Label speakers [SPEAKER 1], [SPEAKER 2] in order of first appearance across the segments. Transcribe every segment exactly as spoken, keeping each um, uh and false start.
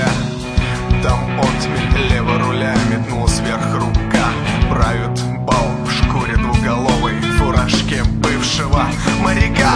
[SPEAKER 1] земля. Там отмель лево руля, метнулась вверх рука. Правит бал в шкуре двуголовой, в фуражке бывшего моряка.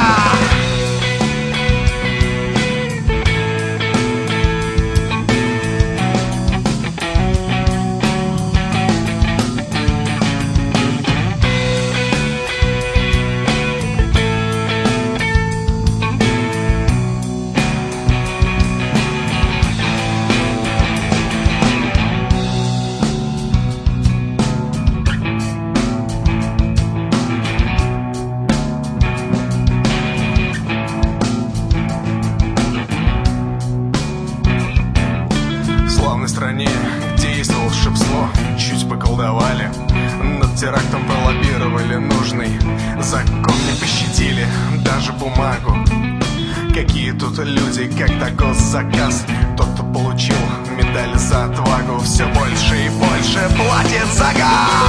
[SPEAKER 1] Стране, где есть волшебство, чуть поколдовали, над терактом пролоббировали нужный закон, не пощадили даже бумагу. Какие тут люди, когда госзаказ, тот, кто получил медаль за отвагу, все больше и больше платит за газ.